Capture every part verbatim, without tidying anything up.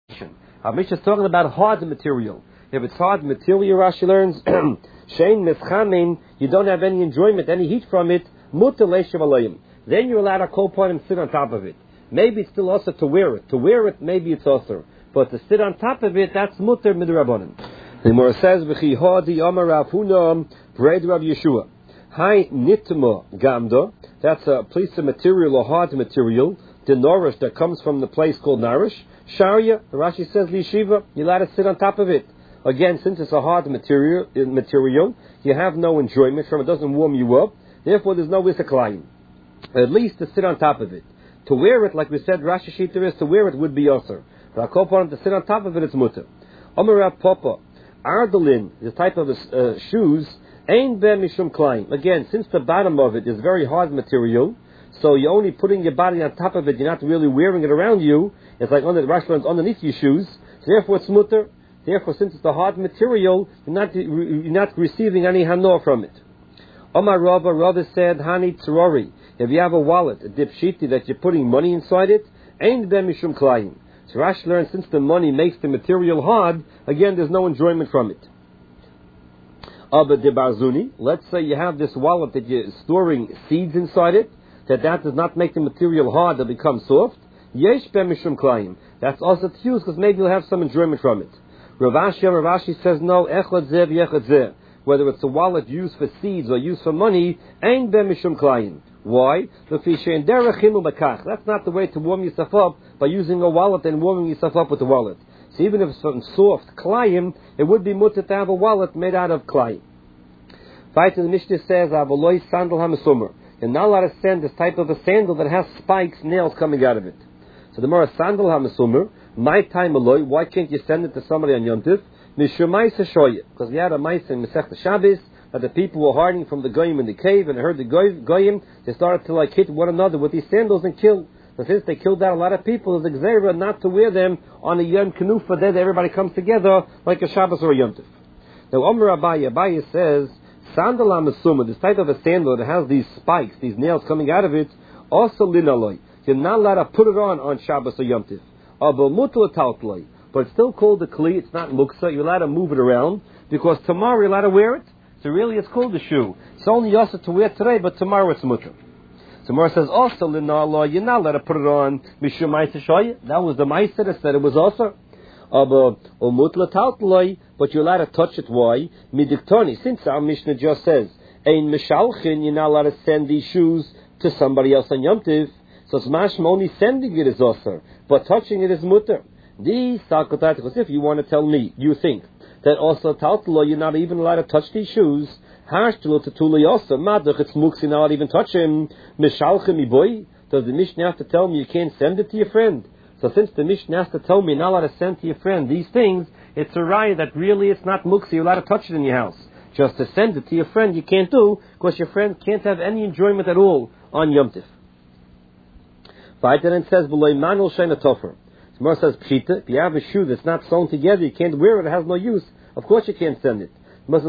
Our Mishnah is talking about hard material. If it's hard material, Rashi learns, Shein Meschamin, you don't have any enjoyment, any heat from it, Mutter Leishav Alayim. Then you're allowed to kol and sit on top of it. Maybe it's still also to wear it. To wear it, maybe it's also. But to sit on top of it, that's Mutter Midrabanan. The Gemara says, V'chi hadi amar Rav Huna, Breid Rav Yeshua. Hai nitma gamda. That's a piece of material or hard material. The nourish that comes from the place called Narish. Sharia, the Rashi says, Lishiva, you're allowed to sit on top of it. Again, since it's a hard material, material, you have no enjoyment from it. It doesn't warm you up. Therefore, there's no isaklayim. At least to sit on top of it. To wear it, like we said, Rashi Shita is, to wear it would be osir. But I call upon to sit on top of it, it's mutter. Omerab Papa, Ardalin, the type of uh, shoes, Ein Ben Mishum Klein. Again, since the bottom of it is very hard material, so you're only putting your body on top of it, you're not really wearing it around you. It's like under the Rashi underneath your shoes. So therefore, it's mutter. Therefore, since it's a hard material, you're not you're not receiving any hanor from it. Omar Rava, Rava said, Hani Tzorori. If you have a wallet, a dipshiti that you're putting money inside it, Ein Ben Mishum Klein. So Rashi learns since the money makes the material hard, again, there's no enjoyment from it. Abba de Barzuni, let's say you have this wallet that you're storing seeds inside it, that that does not make the material hard to become soft. Yesh ben mishum klayim. That's also to use because maybe you'll have some enjoyment from it. Rav Ashi, Rav Ashi says no. Echad zeh v'echad zeh. Whether it's a wallet used for seeds or used for money, ain't ben mishum klayim. Why? That's not the way to warm yourself up by using a wallet and warming yourself up with the wallet. So even if it's something soft klayim, it would be mutter to have a wallet made out of klayim. Weiter the Mishnah says, "Avaloi sandal hamesumer." You're not allowed to send this type of a sandal that has spikes, nails coming out of it. So the Mara sandal hamesumer, my time aloi, why can't you send it to somebody on Yom Tov? Because we had a mice in Masechta Shabbos that the people were hiding from the goyim in the cave, and they heard the goyim, they started to like hit one another with these sandals and kill. So since they killed out a lot of people, there's a gzeira not to wear them on a Yom Kippur day that everybody comes together like a Shabbos or a Yom Tov. Now Omer Abaye, Abaye says, sandal hamasuma, this type of a sandal that has these spikes, these nails coming out of it, also linaloi. You're not allowed to put it on on Shabbos or Yom Tov. But it's still called a kli, it's not muksa, you're allowed to move it around, because tomorrow you're allowed to wear it. So really it's called a shoe. It's only also to wear today, but tomorrow it's mutter. So Mara says, also linaloi, you're not allowed to put it on mishum ma'isa shoya. That was the ma'isa that said it was also. But you're allowed to touch it. Why? Midiktoni, since our Mishnah just says, Ein mishalchin, you're not allowed to send these shoes to somebody else on Yom Tov. So it's mashma, only sending it is osir, but touching it is mutter. These because if you want to tell me, you think that also taltlo, you're not even allowed to touch these shoes. Hashtulo tatuli also, madach it's muksi, not even touch him. Mishalchin iboy. Does the Mishnah have to tell me you can't send it to your friend? So since the Mishnah has to tell me you're not allowed to send to your friend these things, it's a raya that really it's not muksi, you're allowed to touch it in your house. Just to send it to your friend you can't do, because your friend can't have any enjoyment at all on Yom Tov. Weiter then says, B'loi manul sheina tofer. Gemara says, Pshita, if you have a shoe that's not sewn together, you can't wear it, it has no use, of course you can't send it.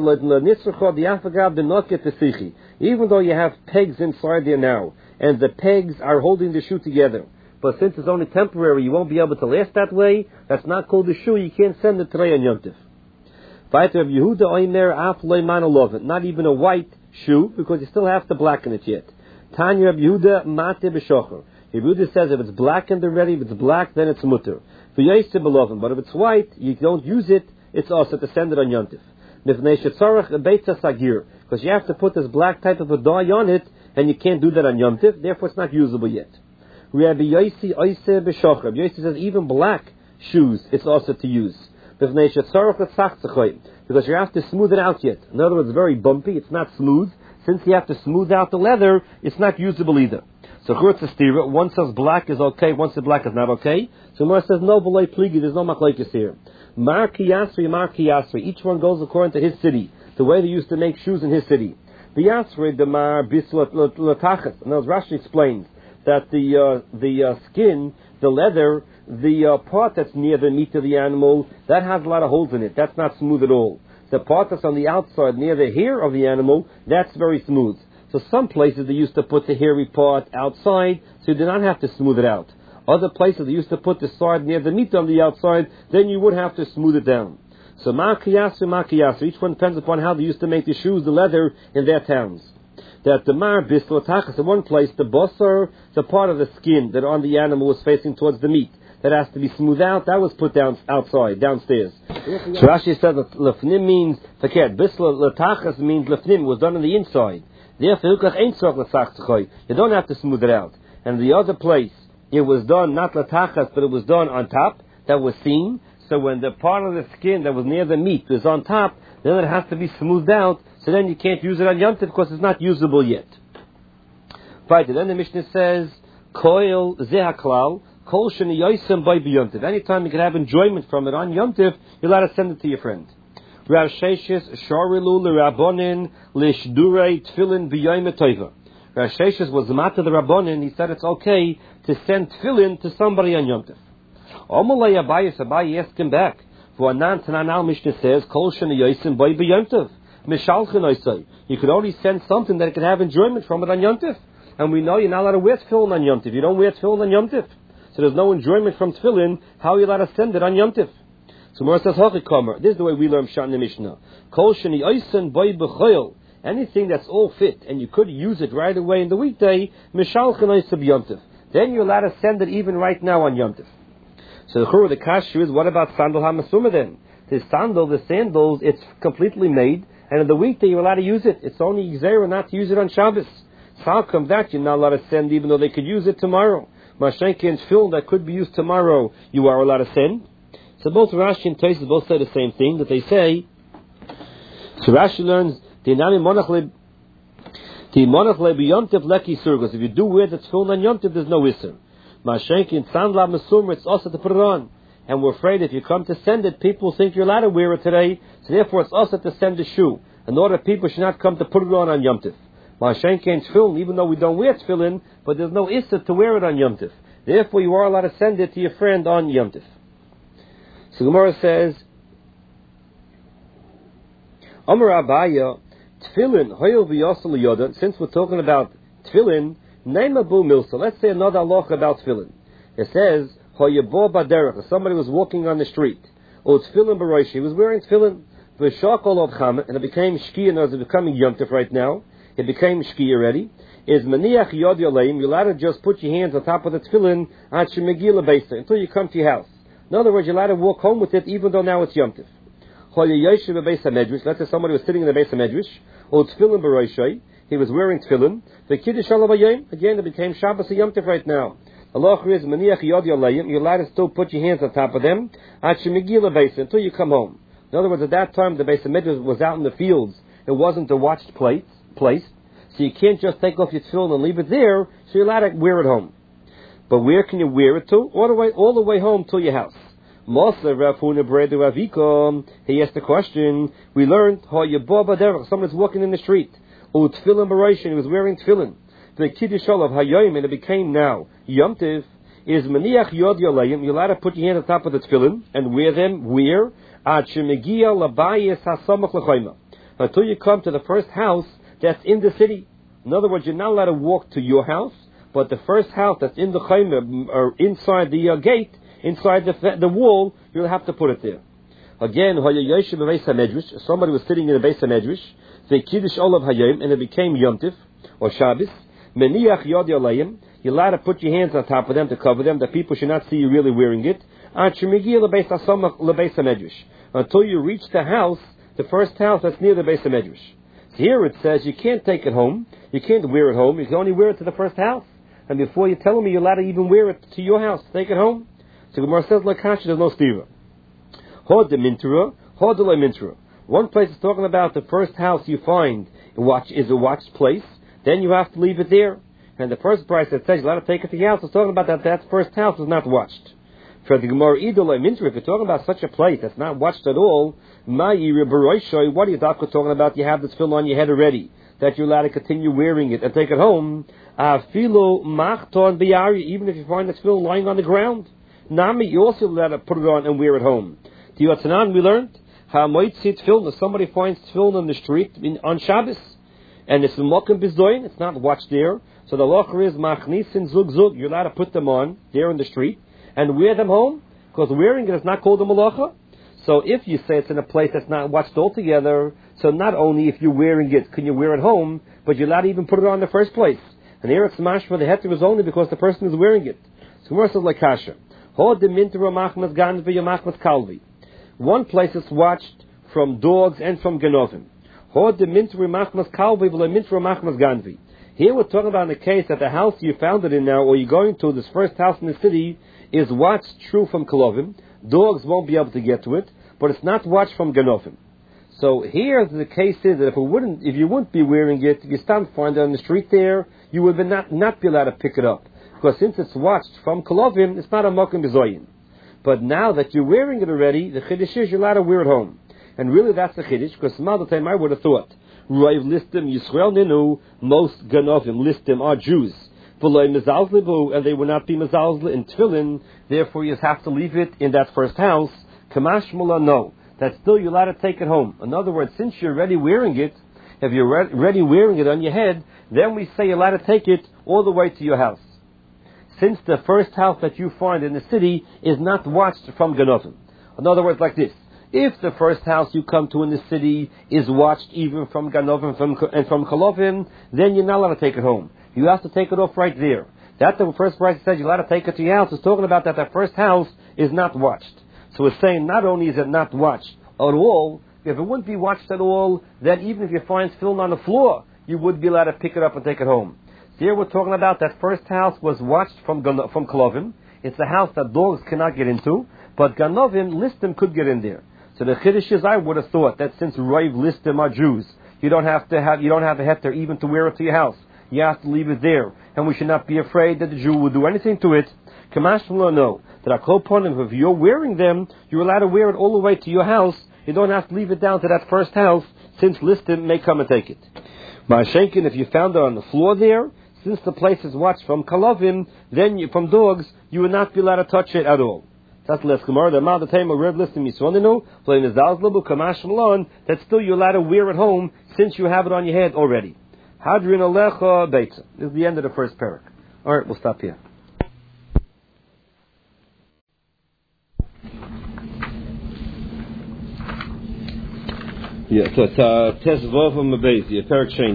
Even though you have pegs inside there now, and the pegs are holding the shoe together, but since it's only temporary, you won't be able to last that way, that's not called a shoe, you can't send it today on Yom Tov. Weiter of Yehuda Oimer Af Loi Manul, not even a white shoe, because you still have to blacken it yet. Tanya of Yehuda Mate B'Shocher. Yehuda says if it's blackened already, if it's black, then it's mutter. But if it's white, you don't use it, it's also to send it on Yom Tov. Because you have to put this black type of a dye on it, and you can't do that on Yom Tov, therefore it's not usable yet. Rabbi Yossi Oiseh B'Shocher. Rabbi Yossi says even black shoes, it's also to use. Because you have to smooth it out yet. In other words, it's very bumpy, it's not smooth. Since you have to smooth out the leather, it's not usable either. So one says black is okay, one says black is not okay. So Gemara says no, v'loi pligi, there's no machlokes here. Mar kiyasri, mar kiyasri. Each one goes according to his city, the way they used to make shoes in his city. The yasri, the mar bislat latachas. And as Rashi explains, that the uh, the uh, skin, the leather, the uh, part that's near the meat of the animal, that has a lot of holes in it. That's not smooth at all. The part that's on the outside, near the hair of the animal, that's very smooth. So some places they used to put the hairy part outside, so you do not have to smooth it out. Other places they used to put the side near the meat on the outside, then you would have to smooth it down. So makiyasu, makiyasu. Each one depends upon how they used to make the shoes, the leather in their towns. That the mar bislo tachas in one place, the bosser, the part of the skin that on the animal was facing towards the meat, that has to be smoothed out, that was put down outside, downstairs. So Rashi said that lefnim means fakir. Bislo letachas means lefnim was done on the inside. Therefore, you don't have to smooth it out. And the other place, it was done not letachas, but it was done on top, that was seen. So when the part of the skin that was near the meat is on top, then it has to be smoothed out, so then you can't use it on Yom Tov because it's not usable yet. Right, then the Mishnah says, Koil zehaklal, kol sheni yoisem by Yom Tov. Anytime you can have enjoyment from it on Yom Tov, you're allowed to send it to your friend. Rav Sheshes, Shorilu, L'Rabbonin, L'Shdurei, Tfilin, B'Yom Tova. Rav Sheshes was the matter of the Rabbonin, he said it's okay to send Tfilin to somebody on Yom Tov. Omalei Abayis, Abayi asked him back. For Anan Tananal Mishnah says, Kol Sheni Yosim Boy B'Yom Tov. Mishalchin Oisai. You could only send something that could have enjoyment from it on Yom Tov. And we know you're not allowed to wear tefillin on Yom Tov. You don't wear tefillin on Yom Tov. So there's no enjoyment from tefillin. How are you allowed to send it on Yom Tov? So Mor says, Hachikomer. This is the way we learn Pshat in the Mishnah. Kol Sheni Yosim Boy B'Choyel. Anything that's all fit, and you could use it right away in the weekday, Mishalchin Oisai Yom Tov. Then you're allowed to send it even right now on Yom Tov. So the kashu is, what about sandal hamasuma then? The sandal, the sandals, it's completely made, and in the weekday you're allowed to use it. It's only Xera not to use it on Shabbos. So how come that you're not allowed to send even though they could use it tomorrow? Mashenke and film that could be used tomorrow, you are allowed to send. So both Rashi and Tosfos both say the same thing, that they say, so Rashi learns, the Inami Monach Le the Monach Le B'Yom Tov Leki Surgos. If you do wear the tefillin on Yom Tov, there's no Isser. Mashenkin Sandla Masumra, it's also to put it on. And we're afraid if you come to send it, people think you're allowed to wear it today, so therefore it's also to send a shoe. In order people should not come to put it on on Yom Tov. Mashenkin Tefillin, even though we don't wear tefillin, but there's no issa to wear it on Yom Tov. Therefore you are allowed to send it to your friend on Yom Tov. So Gemara says, Amar Abaya, Tefillin, Hoyel V'Yosel Yoda, since we're talking about tefillin, Name Abu Milsa. Let's say another halacha about tefillin. It says, Hoyabo Baderech. Somebody was walking on the street. Or tefillin Baroish. He was wearing tefillin. V'shakol of Chamet. And it became shki, and it's becoming Yom Tov right now. It became shki already. Is Maniach Yod Yoleim. You're allowed to just put your hands on top of the tefillin at Shemegila Beisa until you come to your house. In other words, you're allowed to walk home with it even though now it's Yom Tov. Hoyayoshiv Beisa Medrash. Let's say somebody was sitting in the Beisa Medrash. Or tefillin Baroish. He was wearing tefillin. The Kiddush Shalavayim, again, it became Shabbos Yom Tov right now. Allah is Maniach Yod Yolayim. You're allowed to still put your hands on top of them at Shemegila Beis until you come home. In other words, at that time, the Beis Hamikdash was out in the fields. It wasn't a watched place, place. So you can't just take off your tefillin and leave it there. So you're allowed to wear it home. But where can you wear it to? All the way, all the way home to your house. Mosa Rav Huna Bredu Raviko. He asked the question. We learned how you someone's walking in the street. Or tefillin Baroish, he was wearing tefillin. The Kiddush of Hayoim, and it became now Yom Tov, is Maniach Yod Yolayim. You're allowed to put your hand on top of the tefillin and wear them. Where? Ad Shemegia Labayis Hasamach L'Chayma. Until you come to the first house that's in the city. In other words, you're not allowed to walk to your house, but the first house that's in the Chayma, or inside the uh, gate, inside the the wall, you'll have to put it there. Again, somebody was sitting in a Beis HaMedrash, the Kiddush Olav Hayom, and it became Yom Tov, or Shabbos. Meniach Yod Yolayim, you're allowed to put your hands on top of them to cover them, that people should not see you really wearing it. Until you reach the house, the first house that's near the Beis HaMedrash. Here it says you can't take it home, you can't wear it home, you can only wear it to the first house. And before you're telling me you're allowed to even wear it to your house, take it home. So Gemara says, Lakash, there's no stiva. Hod de mintra, hod de mintra. One place is talking about the first house you find watch is a watched place, then you have to leave it there. And the first price that says you're allowed to take it to your house is talking about that that first house is not watched. For the Gemara idol mintra, if you're talking about such a place that's not watched at all, what are you talking about? You have this film on your head already, that you're allowed to continue wearing it and take it home. Even if you find this film lying on the ground, Nami, you also allowed to put it on and wear it home. The Yotanan, we learned, if somebody finds film on the street in, on Shabbos, and it's Mokim Bizdoin, it's not watched there, So the locher is machnisin zug zug. You're allowed to put them on there in the street and wear them home, because wearing it is not called a malacha. So if you say it's in a place that's not watched altogether, so not only if you're wearing it can you wear it home, but you're allowed to even put it on in the first place. And here it's mashma, the heter is only because the person is wearing it. So Gemara says like kasha. One place is watched from dogs and from genovim. Here we're talking about in the case that the house you found it in now, or you're going to, this first house in the city, is watched true from Kolovim. Dogs won't be able to get to it, but it's not watched from Genovim. So here the case is that if it wouldn't, if you wouldn't be wearing it, if you stand find it on the street there, you would not not be allowed to pick it up, because since it's watched from Kolovim, it's not a mokum bezoyin. But now that you're wearing it already, the chiddush is you're allowed to wear it home, and really that's the chiddush, because some other time I would have thought. Roiv listim Yisrael Ninu, most Ganovim listim are Jews. V'loi mezalzlibu, and they will not be mezalzli in tefillin, therefore you have to leave it in that first house. Kamash mula, no. That still you're allowed to take it home. In other words, since you're already wearing it, if you're re- already wearing it on your head, then we say you're allowed to take it all the way to your house. Since the first house that you find in the city is not watched from Ganovim. In other words, like this. If the first house you come to in the city is watched even from Ganovim from, and from Kolovim, then you're not allowed to take it home. You have to take it off right there. That the first price said you're allowed to take it to your house is talking about that the first house is not watched. So it's saying not only is it not watched at all, if it wouldn't be watched at all, then even if you find film on the floor, you would be allowed to pick it up and take it home. So here we're talking about that first house was watched from from Kolovim. It's a house that dogs cannot get into, but Ganovim, listim, could get in there. So the chiddush is, I would have thought that since Rav listim are Jews, you don't have to have you don't have a heter even to wear it to your house. You have to leave it there, and we should not be afraid that the Jew will do anything to it. Kamash will know that our koponim, if you're wearing them, you're allowed to wear it all the way to your house. You don't have to leave it down to that first house, since listim may come and take it. Ma'ashenkin, if you found it on the floor there, since the place is watched from Kalovim, then you, from dogs, you would not be allowed to touch it at all. That's less Gemara. The amount of time of Reb listim Yisroninu, playing the Zalzlabu, Kamash Malon, that still you're allowed to wear it home since you have it on your head already. Hadrin Alecha Beitza. This is the end of the first parak. Alright, we'll stop here. Yeah, so it's uh, Tes Vov Mabez, the parak change.